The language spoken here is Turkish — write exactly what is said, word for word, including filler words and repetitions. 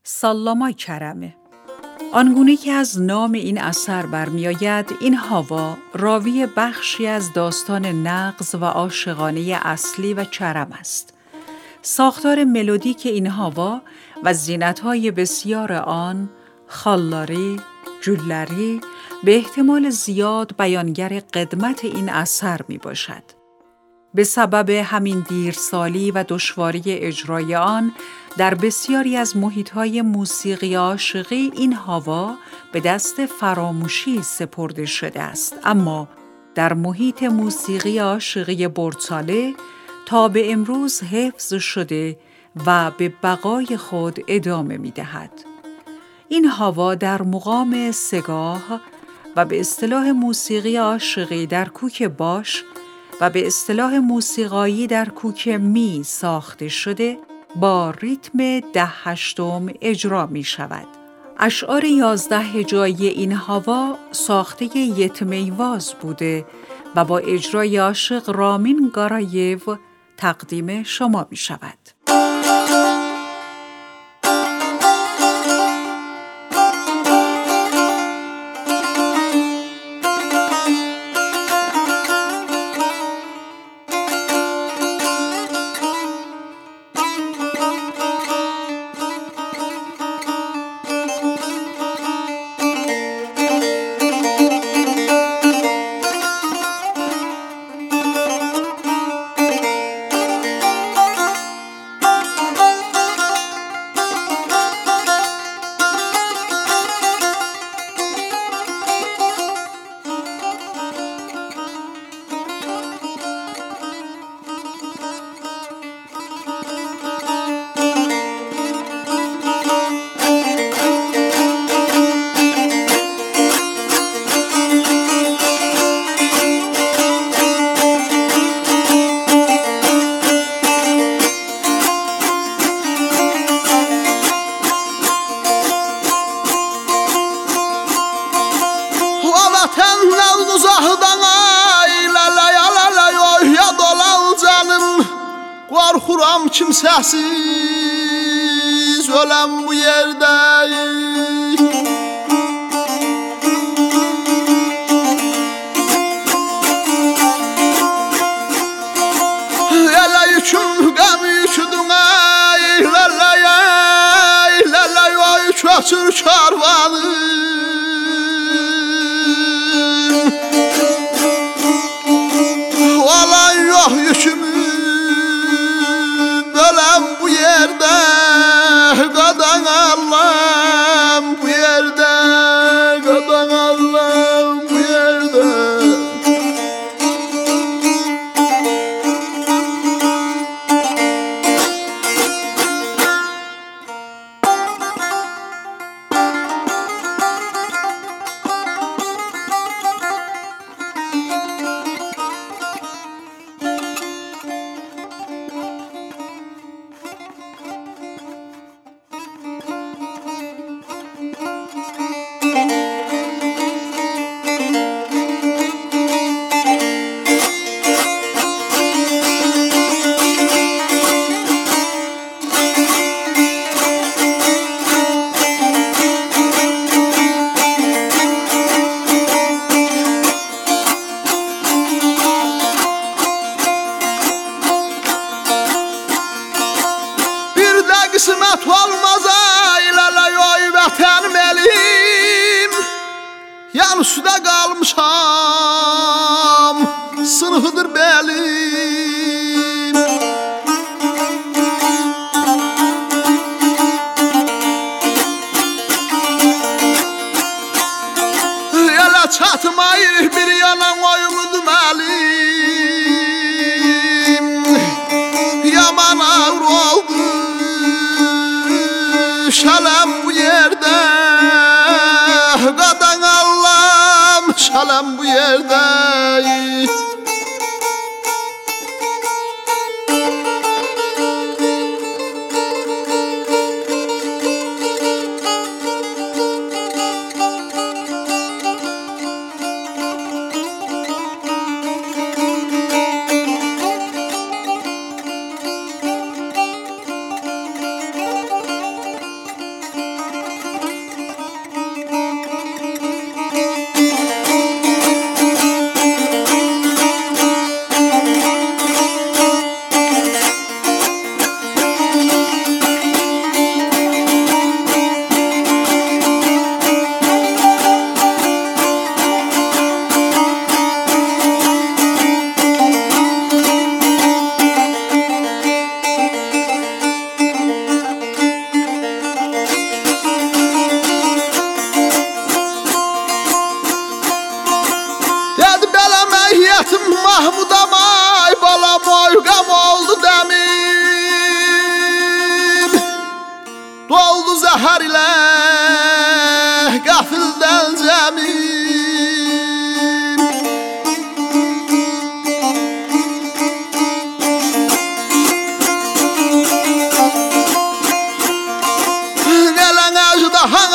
سالاما کرمه. آنگونه که از نام این اثر برمی‌آید، این هاوا راوی بخشی از داستان نغز و عاشقانه اصلی و کرم است. ساختار ملودیک این هاوا و زینت‌های بسیار آن، خالاری، جولاری، به احتمال زیاد بیانگر قدمت این اثر می باشد. به سبب همین دیرسالی و دشواری اجرای آن، در بسیاری از محیط‌های موسیقی عاشقی این هاوا به دست فراموشی سپرده شده است، اما در محیط موسیقی عاشقی برتاله تا به امروز حفظ شده و به بقای خود ادامه می‌دهد. این هاوا در مقام سگاه و به اصطلاح موسیقی عاشقی در کوک باش و به اصطلاح موسیقایی در کوک می ساخته شده با ریتم ده هشتم اجرا می شود. اشعار یازده هجایی این هاوا ساخته یتمیواز بوده و با اجرای عاشق رامین گارایو تقدیم شما می شود. Korkuram kimsəsiz öləm bu yerdə. Elə yüküm qəm yüküdün ay, ləlləy, ləlləy, ay köçür karvanı. Olan yox yükümü bu yerde, qadan Allah'ım bu yerde, qadan Allah'ım bu yerde. Qismət olmaz aylalar oy vətənim elim, yan suda qalmışam, sınıfıdır belim. Elə çatmayır bir yanan oyumudum əlim, yaman ağır oldu şalem bu yerde, qadan Allah'ım şalem bu yerde. zəhər ilə qəfildən cəmim Gələn əjdahan